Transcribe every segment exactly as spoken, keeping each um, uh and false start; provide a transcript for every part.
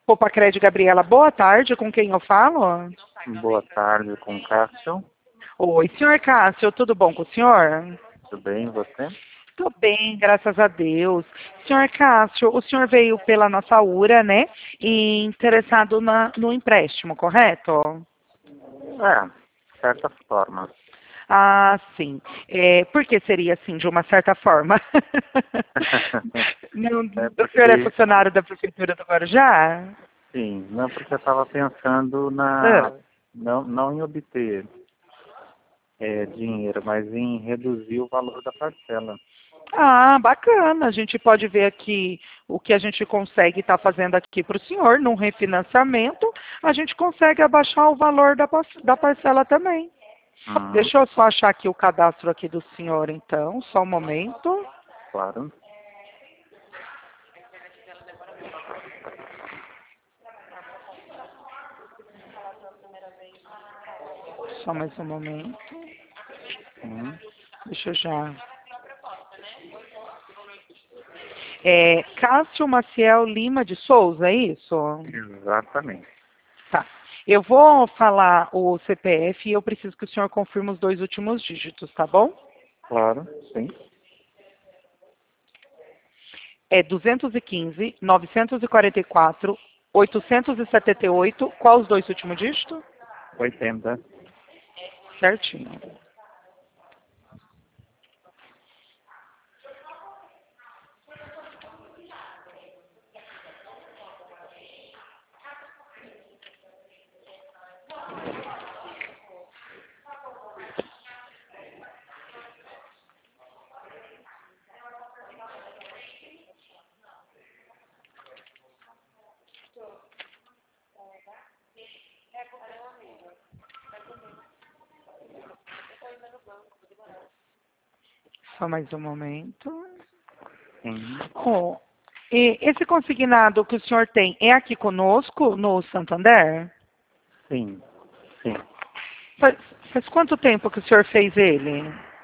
Popacred Gabriela, boa tarde, com quem eu falo? Boa tarde, com Cássio. Oi, senhor Cássio, tudo bom com o senhor? Tudo bem, e você? Tudo bem, graças a Deus. Senhor Cássio, o senhor veio pela nossa URA, né? E interessado na, no empréstimo, correto? É, de certa forma. Ah, sim. É, por que seria assim, de uma certa forma? Não, É o senhor é porque, funcionário da Prefeitura do Guarujá? sim, não porque eu estava pensando Ah. na, não, não em obter é, dinheiro, mas em reduzir o valor da parcela. Ah, bacana. A gente pode ver aqui o que a gente consegue estar fazendo aqui para o senhor, num refinanciamento, a gente consegue abaixar o valor da, par- da parcela também. Hum, Deixa eu só achar aqui o cadastro aqui do senhor, então, só um momento. claro. Só mais um momento. Hum, Deixa eu já. É Cássio Maciel Lima de Souza, é isso? exatamente. Tá. Eu vou falar o C P F e eu preciso que o senhor confirme os dois últimos dígitos, tá bom? Claro, sim. É duzentos e quinze, novecentos e quarenta e quatro, oitocentos e setenta e oito. Qual os dois últimos dígitos? oitenta. Certinho. Só mais um momento. Sim, Oh, e esse consignado que o senhor tem é aqui conosco no Santander? sim, sim. Faz, faz quanto tempo que o senhor fez ele?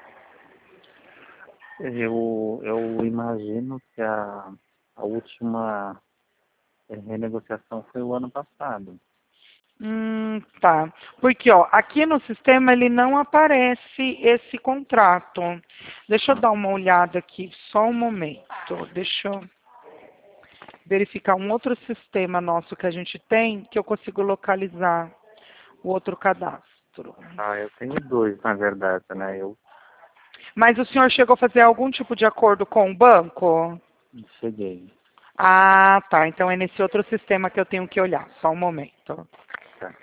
Eu, eu imagino que a, a última eh, renegociação foi o ano passado. Hum, tá. Porque, ó, aqui no sistema ele não aparece esse contrato. Deixa eu Hum, dar uma olhada aqui, só um momento. Deixa eu verificar um outro sistema nosso que a gente tem, que eu consigo localizar o outro cadastro. Ah, eu tenho dois, na verdade, né? Eu Mas o senhor chegou a fazer algum tipo de acordo com o banco? cheguei. Ah, tá. Então é nesse outro sistema que eu tenho que olhar. Só um momento. Tá.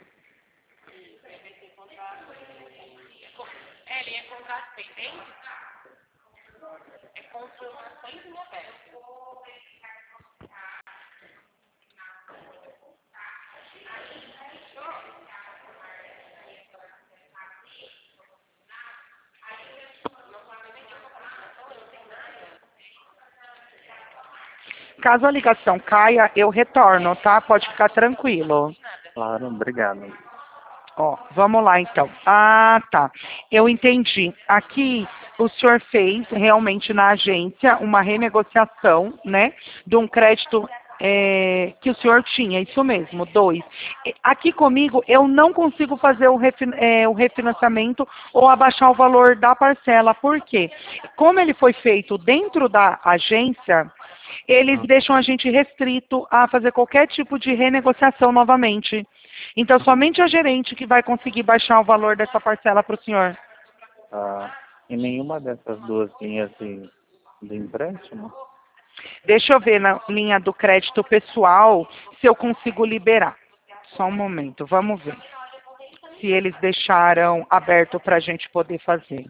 Caso a ligação caia, eu retorno, tá? Pode ficar tranquilo. Claro, obrigado. Ó, vamos lá então. Ah, tá. Eu entendi. Aqui o senhor fez realmente na agência uma renegociação, né, de um crédito é, que o senhor tinha, isso mesmo, dois. E aqui comigo eu não consigo fazer o, refin é, o refinanciamento ou abaixar o valor da parcela. Por quê? Como ele foi feito dentro da agência, eles Hum, deixam a gente restrito a fazer qualquer tipo de renegociação novamente. Então, somente a gerente que vai conseguir baixar o valor dessa parcela para o senhor. tá. Em nenhuma dessas duas linhas de, de empréstimo? Deixa eu ver na linha do crédito pessoal se eu consigo liberar. Só um momento, vamos ver. Se eles deixaram aberto para a gente poder fazer.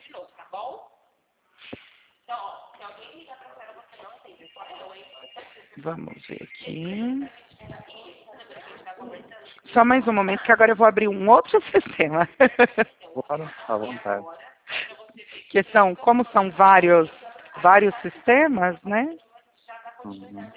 Vamos ver aqui. Só mais um momento, que agora eu vou abrir um outro sistema. Claro, à vontade. Que são, como são vários, vários sistemas, né? Uhum.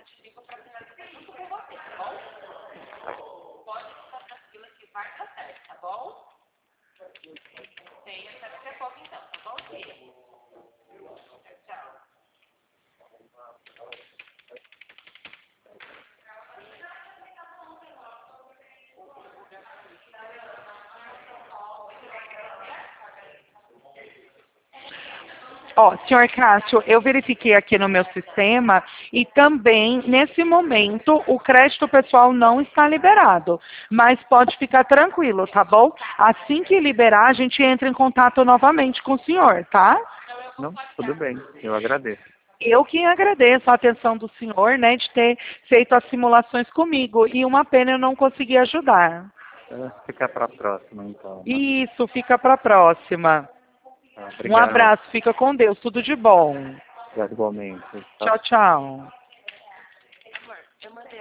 Ó, senhor Cássio, eu verifiquei aqui no meu sistema e também, nesse momento, o crédito pessoal não está liberado. Mas pode ficar tranquilo, tá bom? Assim que liberar, a gente entra em contato novamente com o senhor, tá? Não, tudo bem, eu agradeço. Eu que agradeço a atenção do senhor, né, de ter feito as simulações comigo. E uma pena eu não conseguir ajudar. É, fica para a próxima, então. Isso, fica para a próxima. Tá, Um obrigado. abraço, fica com Deus, tudo de bom. Obrigado igualmente. Tchau, tchau.